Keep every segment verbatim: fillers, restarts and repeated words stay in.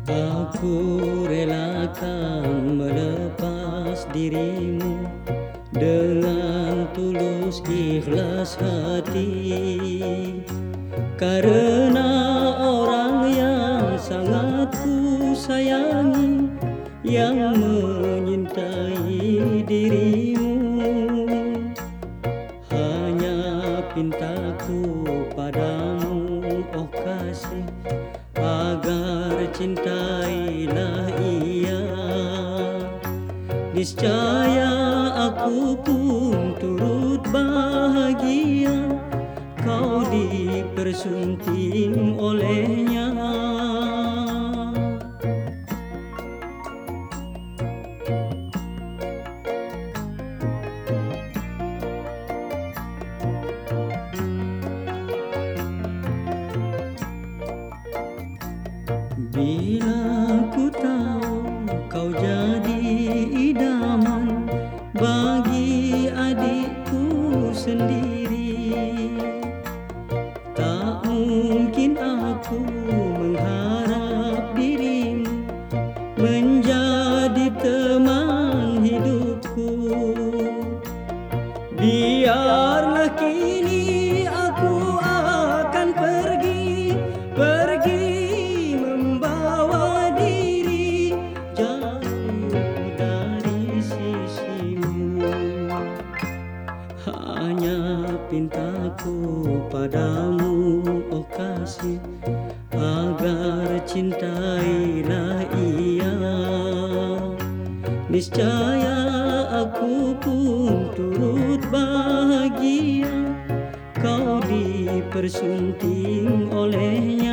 Aku relakan melepas dirimu dengan tulus ikhlas hati, karena orang yang sangat ku sayangi yang menyintai dirimu. Hanya pintaku padamu, oh kasih, agar cintailah ia. Niscaya aku pun turut bahagia kau dipersunting olehnya. Bila ku tahu kau jadi idaman bagi adikku sendiri, tak mungkin aku mengharap dirimu menjadi teman hidupku. Biarlah kini aku akan pergi, pergi membawa diri jauh dari sisimu. Hanya pintaku padamu, oh kasih, agar cintailah ia. Niscaya aku pun turut bahagia kau dipersunting olehnya.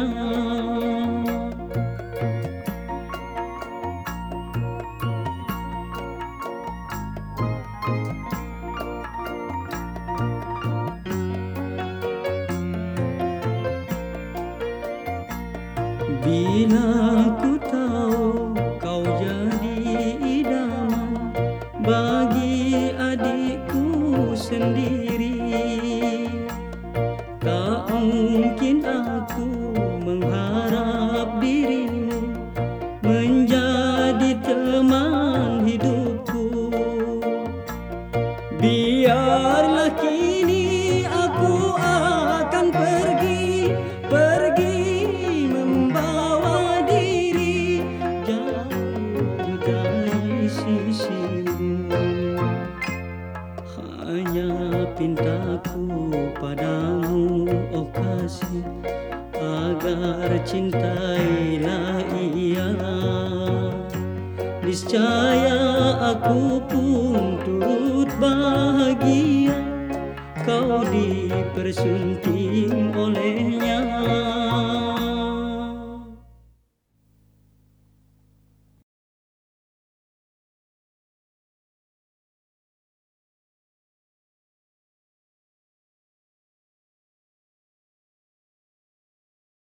Bila ku tahu kau jadi idaman bagi adikku sendiri, tak mungkin aku mengharap dirimu menjadi teman hidupku. Biarlah kini aku akan pergi, pergi membawa diri jauh dari sisimu. Hanya pintaku padamu, oh kasih, agar cintailah ia. Niscaya aku pun turut bahagia kau dipersunting oleh